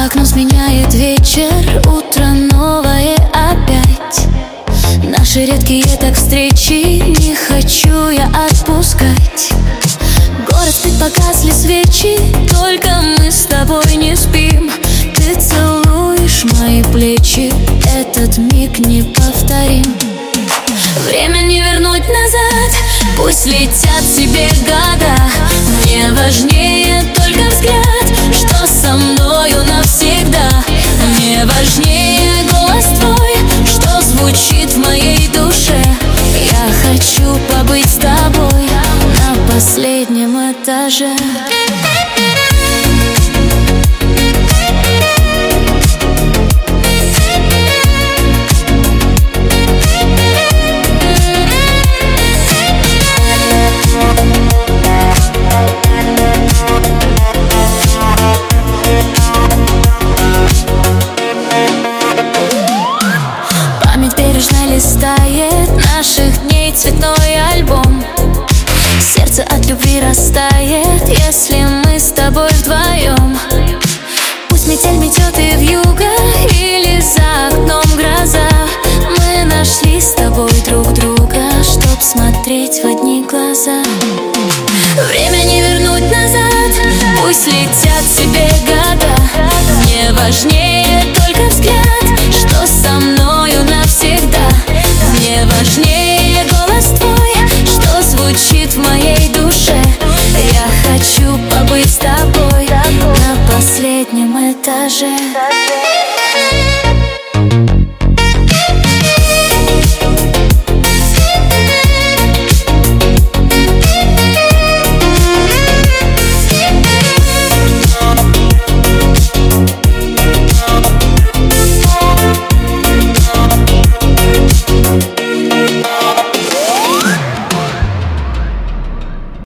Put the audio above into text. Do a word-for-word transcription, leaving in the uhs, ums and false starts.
За окном сменяет вечер, утро новое опять. Наши редкие так встречи не хочу я отпускать. Город спит, погасли свечи, только мы с тобой не спим. Ты целуешь мои плечи, этот миг неповторим. Время не вернуть назад, пусть летят себе года. Мне важнее только взгляд, что со мною навсегда. Мне важнее голос твой, что звучит в моей душе. Я хочу побыть с тобой на последнем этаже. Листает наших дней цветной альбом. Сердце от любви растает, если мы с тобой вдвоем. Пусть метель метет и вьюга, или за окном гроза, мы нашли с тобой друг друга, чтоб смотреть в одни глаза. Время не вернуть назад, пусть летят себе года. Мне важнее только взгляд, что со мною навсегда. Мне важнее голос твой, что звучит в моей душе. Я хочу побыть с тобой на последнем этаже.